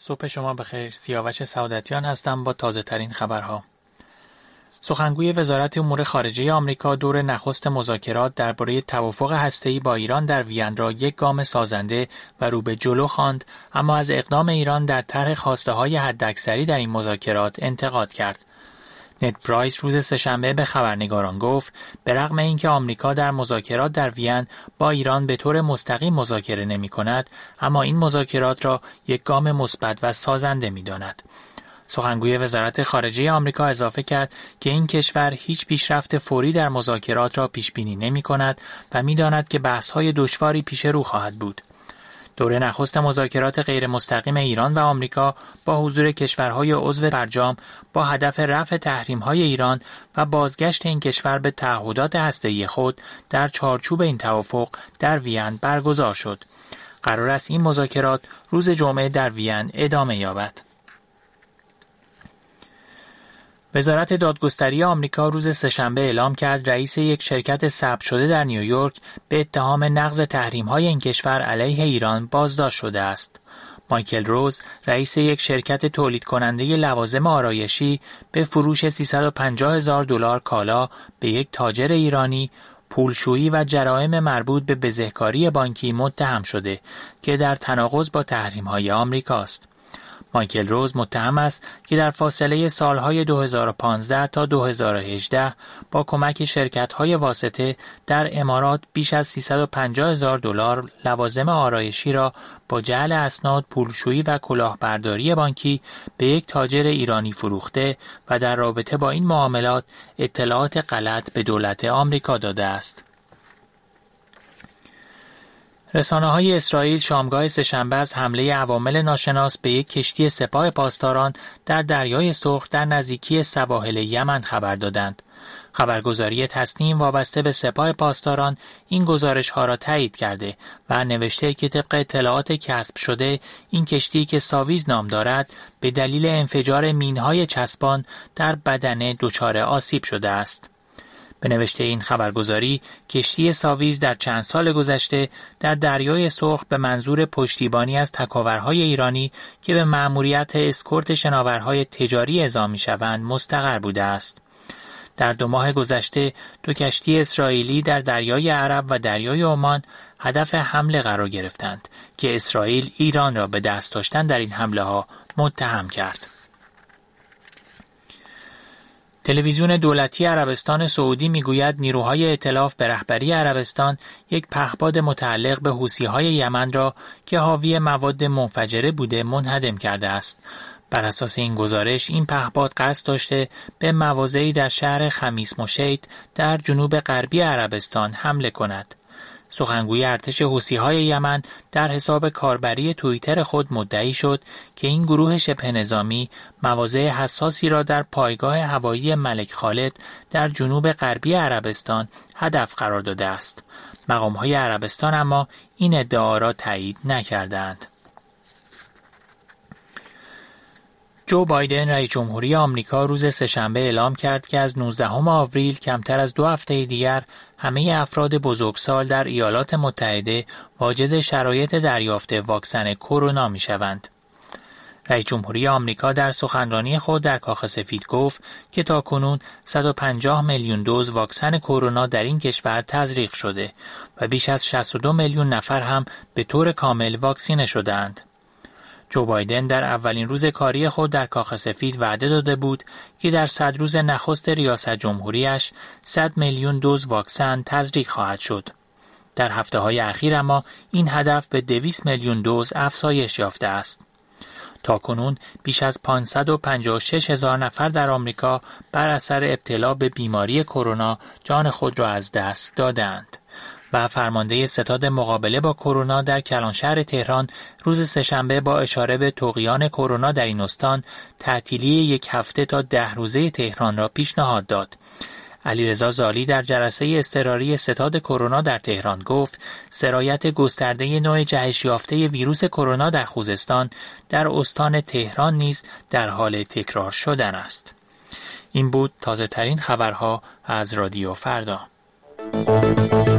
صبح شما بخیر. سیاوش سعادتیان هستم با تازه ترین خبرها. سخنگوی وزارت امور خارجه آمریکا دور نخست مذاکرات درباره توافق هسته‌ای با ایران در وین را یک گام سازنده و رو به جلو خواند، اما از اقدام ایران در طرح خواسته‌های حداکثری در این مذاکرات انتقاد کرد. نت پرایس روز سه‌شنبه به خبرنگاران گفت به رغم اینکه آمریکا در مذاکرات در وین با ایران به طور مستقیم مذاکره نمی‌کند، اما این مذاکرات را یک گام مثبت و سازنده می‌داند. سخنگوی وزارت خارجه آمریکا اضافه کرد که این کشور هیچ پیشرفت فوری در مذاکرات را پیش‌بینی نمی‌کند و می‌داند که بحث‌های دشواری پیش رو خواهد بود. دوره نخست مذاکرات غیر مستقیم ایران و آمریکا با حضور کشورهای عضو برجام با هدف رفع تحریم‌های ایران و بازگشت این کشور به تعهدات هسته‌ای خود در چارچوب این توافق در وین برگزار شد. قرار است این مذاکرات روز جمعه در وین ادامه یابد. وزارت دادگستری آمریکا روز سه‌شنبه اعلام کرد رئیس یک شرکت ثبت شده در نیویورک به اتهام نقض تحریم‌های این کشور علیه ایران بازداشت شده است. مایکل روز، رئیس یک شرکت تولید کننده لوازم آرایشی، به فروش $350,000 کالا به یک تاجر ایرانی، پولشویی و جرایم مربوط به بزهکاری بانکی متهم شده که در تناقض با تحریم‌های آمریکاست. مایکل روز متهم است که در فاصله سالهای 2015 تا 2018 با کمک شرکت‌های واسطه در امارات بیش از $350,000 لوازم آرایشی را با جعل اسناد، پولشویی و کلاهبرداری بانکی به یک تاجر ایرانی فروخته و در رابطه با این معاملات اطلاعات غلط به دولت آمریکا داده است. رسانه‌های اسرائیل شامگاه سه‌شنبه از حمله عوامل ناشناس به یک کشتی سپاه پاسداران در دریای سرخ در نزدیکی سواحل یمن خبر دادند. خبرگزاری تسنیم وابسته به سپاه پاسداران این گزارش‌ها را تایید کرده و نوشته که طبق اطلاعات کسب شده این کشتی که ساویز نام دارد به دلیل انفجار مین‌های چسبان در بدنه دچار آسیب شده است. به نوشته این خبرگزاری، کشتی ساویز در چند سال گذشته در دریای سرخ به منظور پشتیبانی از تکاورهای ایرانی که به مأموریت اسکورت شناورهای تجاری اعزام می‌شوند مستقر بوده است. در 2 ماه گذشته 2 کشتی اسرائیلی در دریای عرب و دریای عمان هدف حمله قرار گرفتند که اسرائیل ایران را به دست داشتن در این حمله‌ها متهم کرد. تلویزیون دولتی عربستان سعودی میگوید نیروهای ائتلاف به رهبری عربستان یک پهپاد متعلق به حوثی‌های یمن را که حاوی مواد منفجره بوده منهدم کرده است. بر اساس این گزارش این پهپاد قصد داشته به مواضعی در شهر خمیس مشیط در جنوب غربی عربستان حمله کند. سخنگوی ارتش حوثی‌های یمن در حساب کاربری توییتر خود مدعی شد که این گروه شبه نظامی مواضع حساسی را در پایگاه هوایی ملک خالد در جنوب غربی عربستان هدف قرار داده است. مقام‌های عربستان اما این ادعا را تایید نکردند. جو بایدن رئیس جمهوری آمریکا روز سه‌شنبه اعلام کرد که از 19 آوریل کمتر از 2 هفته دیگر همه افراد بزرگسال در ایالات متحده واجد شرایط دریافت واکسن کرونا می‌شوند. رئیس جمهوری آمریکا در سخنرانی خود در کاخ سفید گفت که تاکنون 150 میلیون دوز واکسن کرونا در این کشور تزریق شده و بیش از 62 میلیون نفر هم به طور کامل واکسینه شدند. جو بایدن در اولین روز کاری خود در کاخ سفید وعده داده بود که در 100 روز نخست ریاست جمهوریش 100 میلیون دوز واکسن تزریق خواهد شد. در هفته‌های اخیر اما این هدف به 200 میلیون دوز افزایش یافته است. تاکنون بیش از 556,000 نفر در آمریکا بر اثر ابتلا به بیماری کرونا جان خود را از دست دادند. و فرمانده ستاد مقابله با کرونا در کلانشهر تهران روز سه‌شنبه با اشاره به طغیان کرونا در این استان تعطیلی 1 هفته تا 10 روزه تهران را پیشنهاد داد. علیرضا زالی در جلسه اضطراری ستاد کرونا در تهران گفت سرایت گسترده نوع جهش یافته ویروس کرونا در خوزستان در استان تهران نیز در حال تکرار شدن است. این بود تازه ترین خبرها از رادیو فردا.